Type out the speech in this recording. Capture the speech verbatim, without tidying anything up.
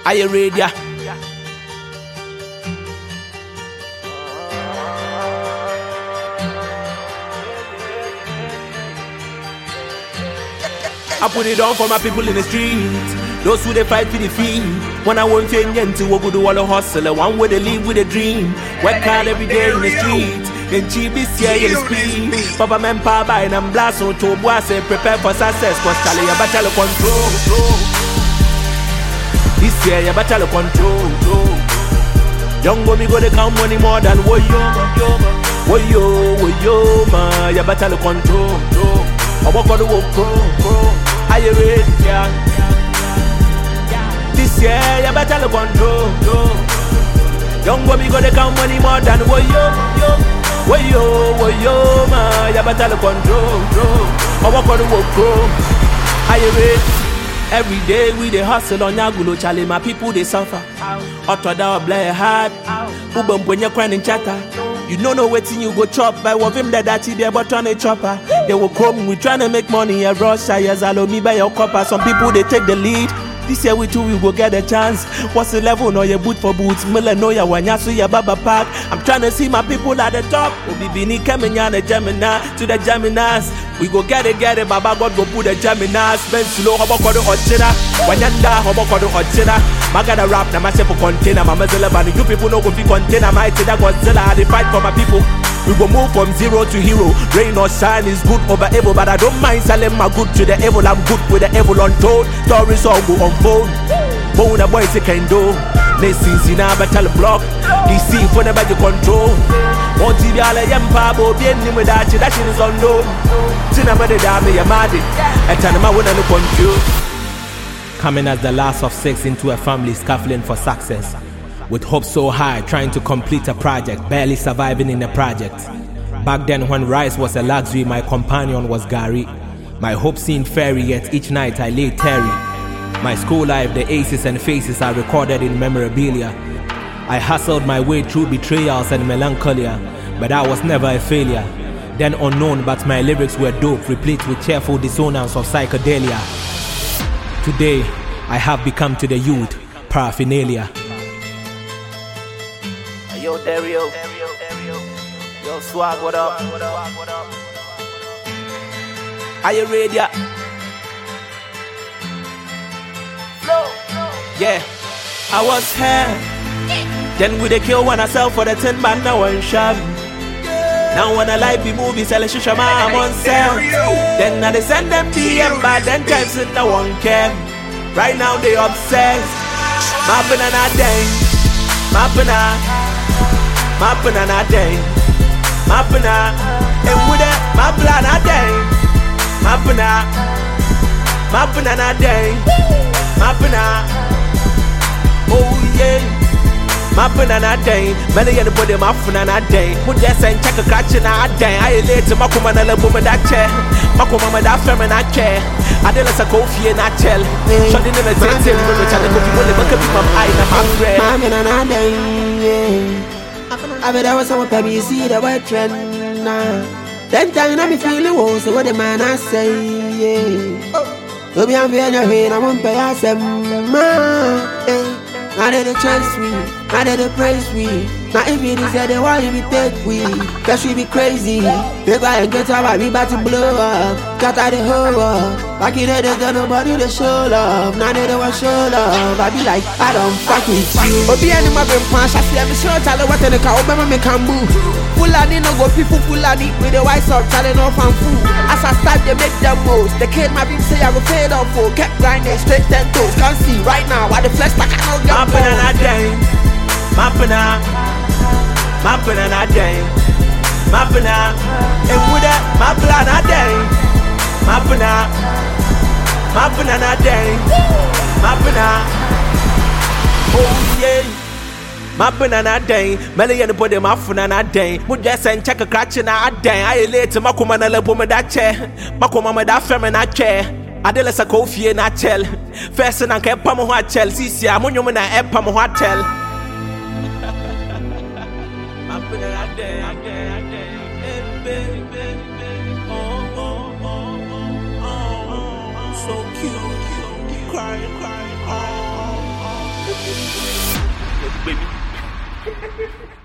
Are you ready? I put it on for my people in the streets, those who they fight for the fee. When I want to get to work with the wall of hustle, one way they live with a dream. Work hard every day in the streets, then cheap this year in the speed. Papa man power by and blast on to boy say prepare for success, cause Charlie you better control. This year you better control. Young boy me go to count money more than what yo, what yo, what yo, man. You better control. I walk on the walk, pro. Are you ready? Yeah. This year you better look control. Young boy me go to count money more than what yo, what yo, what yo, man. You better look control. I walk on the walk, pro. Are you ready? Every day we dey hustle on Yagulo, Charlie. My people they suffer. Otto da blay hard. Ubum when you crying chatter. You don't know what you go chop by one of him that that they but on a chopper. They will come, we trying to make money and rush. I as allow me by your copper. Some people they take the lead. This year we too we go get a chance. What's the level? No your boot for boots. Miller no ya wanyasu ya baba park. I'm trying to see my people at the top. Obi bini coming on the Gemini to the Geminas. We go get it, get it. Baba God go put the Geminas. Spend slow, how about the Ochina? Wanyanda, how about the Ochina? Magada rap na myself for container. My mezela band. You people know go be container. My that Godzilla. I fight for my people. We go move from zero to hero. Rain or shine is good over evil, but I don't mind selling my good to the evil. I'm good with the evil untold. Stories all go unfold. Bone a boy take and do. Nations in a battle block. D C for the bad control. One T V all a yampa, but be any with that. That shit is unknown. Tina made dame yamadi. And tell them I wanna look on you. Coming as the last of six into a family scuffling for success. With hope so high, trying to complete a project, barely surviving in a project. Back then when rice was a luxury, my companion was Gary. My hope seemed fairy, yet each night I lay Terry. My school life, the aces and faces are recorded in memorabilia. I hustled my way through betrayals and melancholia, but I was never a failure. Then unknown, but my lyrics were dope, replete with cheerful dissonance of psychedelia. Today, I have become to the youth paraphernalia. Yo, Dario. Yo, Swag, what up? Are you ready? Flow. Yeah, I was here. Then we they kill one I sell for the ten man now and shove. Now when I like the movie, sell a shisha man, I'm on sale. Then I they send them D M, but then times it no one care. Right now they obsessed. My banana dang, my banana. My banana day, my banana, and with it, my banana day, my banana, my banana day, my banana, oh yeah, my banana day, many anybody my banana day, would just and check a catch in a day. I late to Makuma and a woman that chair, Makuma that feminine chair. I did a coffee and I tell, shut in the tent, which I never will look at my eye and my bread. My banana day. I bet I was some baby, you see the white trend now. Then time I be feeling woe, so what the man I say, yeah. Oh, be I'm feeling your head, I won't pay us some man. I did a chance we, I did a praise we. Now if it is that they want to be take we, that should be crazy. They go and get out, I be about to blow up. Got out the whole up. Back in the day, got nobody to show love. Now they don't want show love. I be like, I don't fuck with you. Obi any my brain punch, I see every show, tell her what they can, Obama me can move. Fulani no go people Fulani with the white socks, telling off and food. As I start, they make them moves. The kid my beam say I will fade off for. Kept grinding straight ten toes. Can't see right now, why the flesh back I don't get my banana day, my banana, my banana day, my banana, and with that, my banana day, my banana, my banana day, my banana, oh yeah. My banana day, many anybody my banana day. Would just and check a crutch in a day. I late to Makuma and a woman that chair, Makuma that feminine chair. I did a coffee and I tell. First and I kept Pamo Hotel, see, I'm on you when I have Pamo Hotel. My banana day, I day, I day, baby, oh, oh, oh, oh, oh, so cute, crying, crying, oh, oh. baby.